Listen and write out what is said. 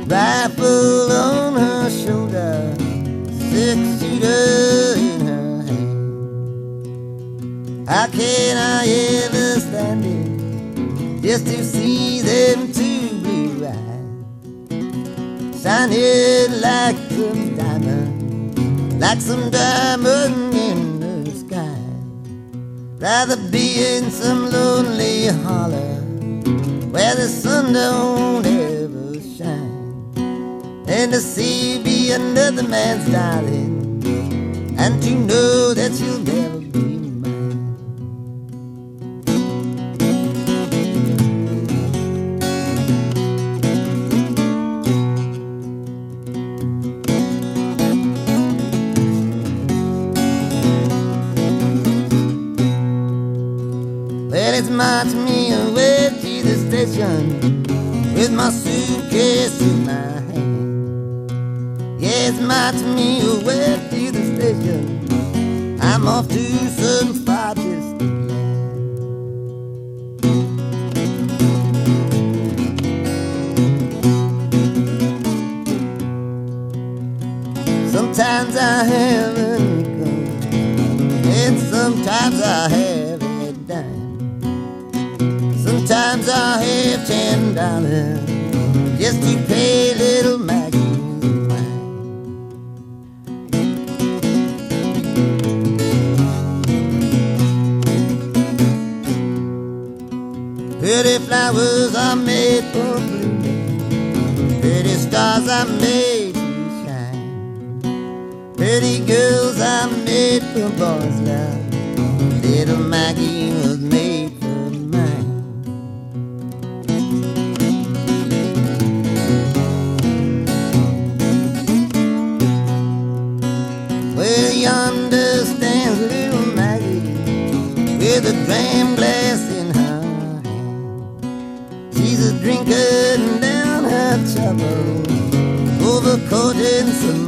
rifle on her shoulder, six-shooter in her hand. How can I ever stand it just to see them two blue eyes shining like some diamond in the sky? Rather be in some lonely holler where the sun don't ever shine, than to see you be another man's darling and to know that you'll never be mine. Well, it's march me away to the station with my suitcase in my hand. Yeah, it's march me away to the station. I'm off to some far distant land. Sometimes I have a nickel, and sometimes I have a dime. Sometimes I'll have $10 just to pay little Maggie's mine. Pretty flowers are made for blooming, pretty stars are made to shine, pretty girls are made for boys' love. Little Maggie was made for mine. Well, yonder stands little Maggie with a dram glass in her hand. She's a drinking down her trouble, overcoating some